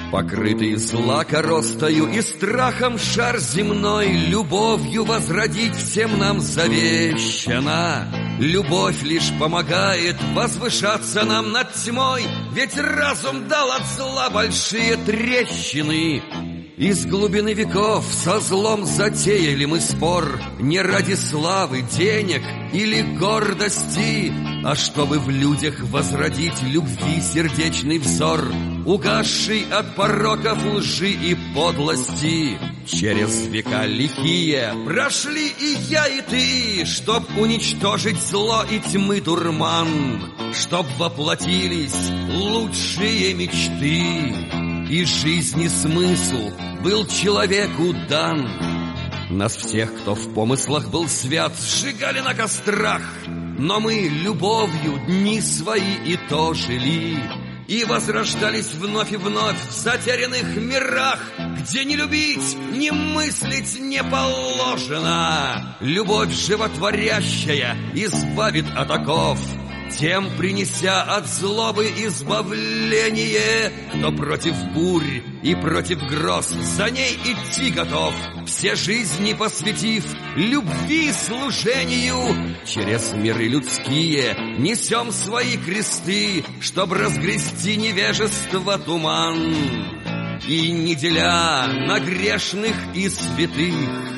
Покрытый злакоростою и страхом шар земной, любовью возродить всем нам завещана. Любовь лишь помогает возвышаться нам над тьмой, ведь разум дал от зла большие трещины. Из глубины веков со злом затеяли мы спор, не ради славы, денег или гордости, а чтобы в людях возродить любви сердечный взор, угасший от пороков лжи и подлости. Через века лихие прошли и я, и ты, чтоб уничтожить зло и тьмы дурман, чтоб воплотились лучшие мечты, и жизни смысл был человеку дан. Нас всех, кто в помыслах был свят, сжигали на кострах, но мы любовью дни свои и то жили, и возрождались вновь и вновь в затерянных мирах, где не любить, не мыслить не положено. Любовь животворящая избавит от оков, тем принеся от злобы избавление. Кто против бурь и против гроз, за ней идти готов, все жизни посвятив любви служению. Через миры людские несем свои кресты, чтоб разгрести невежество туман, и, не деля на грешных и святых,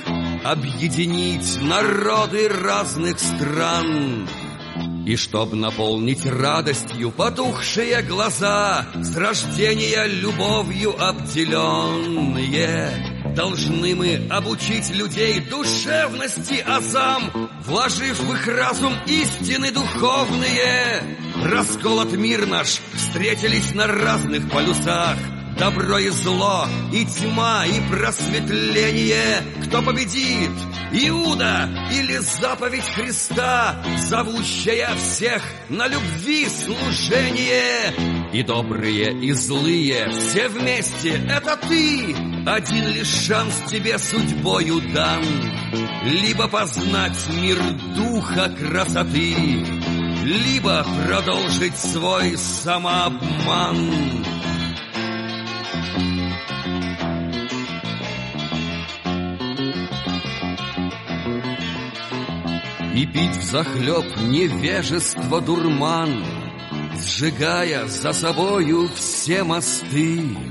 объединить народы разных стран. И чтоб наполнить радостью потухшие глаза, с рождения любовью обделенные, должны мы обучить людей душевности азам, вложив в их разум истины духовные. Расколот мир наш встретились на разных полюсах, добро и зло, и тьма, и просветление. Кто победит, Иуда или заповедь Христа, зовущая всех на любви служение? И добрые, и злые, все вместе — это ты. Один лишь шанс тебе судьбою дан: либо познать мир духа красоты, либо продолжить свой самообман. И пить взахлеб невежество дурман, сжигая за собою все мосты.